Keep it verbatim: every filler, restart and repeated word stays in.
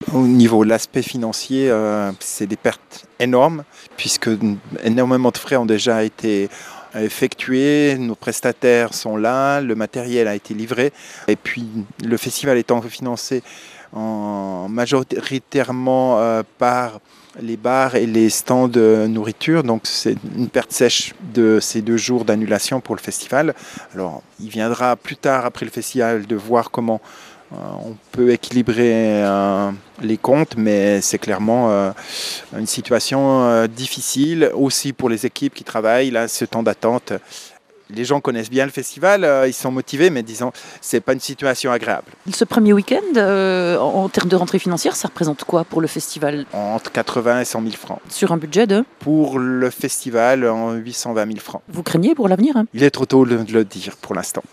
Au niveau de l'aspect financier, euh, c'est des pertes énormes puisque énormément de frais ont déjà été effectués, nos prestataires sont là, le matériel a été livré et puis le festival étant financé en majoritairement euh, par les bars et les stands de nourriture, donc c'est une perte sèche de ces deux jours d'annulation pour le festival. Alors il viendra plus tard après le festival de voir comment euh, on peut équilibrer euh, les comptes, mais c'est clairement euh, une situation euh, difficile aussi pour les équipes qui travaillent, là, ce temps d'attente. Les gens connaissent bien le festival, euh, ils sont motivés, mais disons, c'est pas une situation agréable. Ce premier week-end, euh, en en termes de rentrée financière, ça représente quoi pour le festival? Entre quatre-vingts et cent mille francs. Sur un budget de? Pour le festival, en huit cent vingt mille francs. Vous craignez pour l'avenir, hein? Il est trop tôt de le dire pour l'instant.